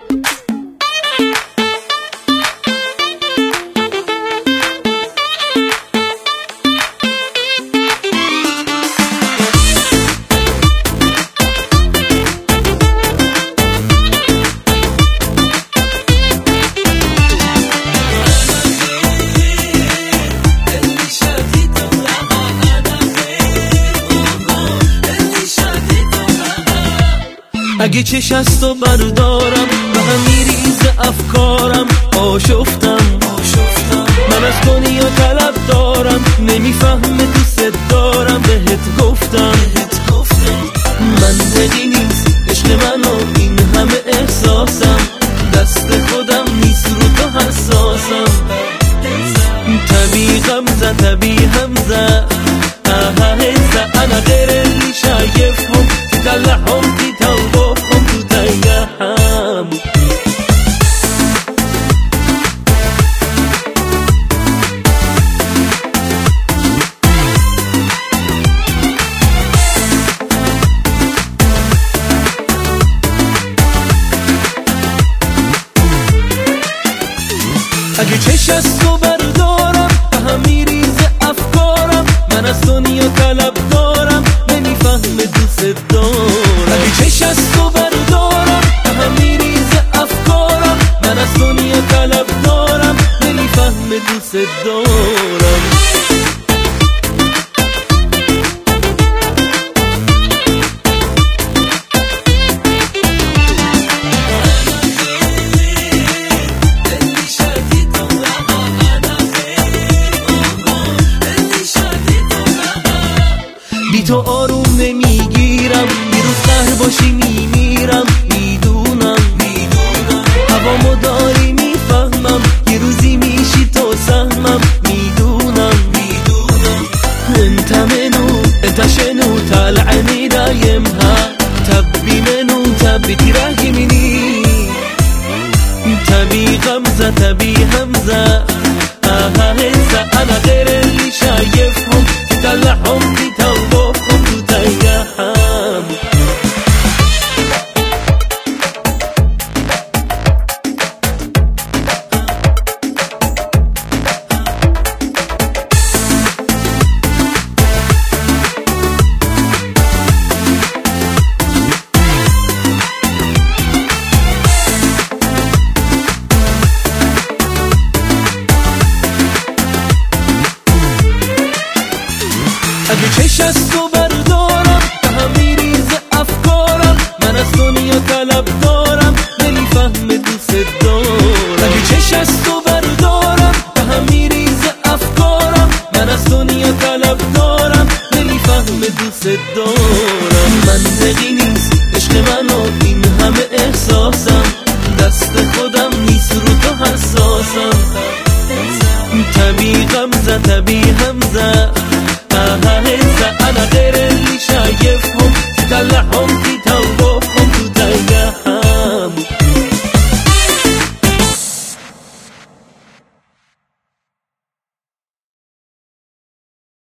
اگه چش از تو بردارم به هم میریزه افکارم. آشفتم من از دنیا طلب دارم، نمیفهمه دوست دارم. بهت گفتم منطقی نیست عشق منو این همه احساسم. دست خودم نیست رو تو حساسم. طبیعی غمزه طبیعی همزه هزه انا غير اللي شايفهم تدلعهم في توبهم تضيعهم. اگه چش از تو بردارم به هم میریزه افکارم. من از دنیا طلب دارم، نمیفهمه دوست دارم. اگه چش از تو بردارم به هم میریزه افکارم. من از دنیا طلب دارم، نمیفهمه دوست دارم. بی تو آروم نمیگیرم، بیروز قهر باشی میمیرم. میدونم هوامو داری میفهمم، یه روزی میشی تو سهمم. میدونم انت منو انت شنو طالعني دايمها تبي منو تبي تراهمني. تبي غمزة تبي همزة هزة انا غير اللي شايفهم تدلعهم في توبهم تضيعهم. اگه چش از تو بردارم به هم میریزه افکارم. من از دنیا طلب دارم، نمیفهمه دوست دارم. اگه چش از تو بردارم به هم میریزه افکارم. من از دنیا طلب دارم، نمیفهمه دوست دارم. منطقی نیست عشق منو این همه احساسم.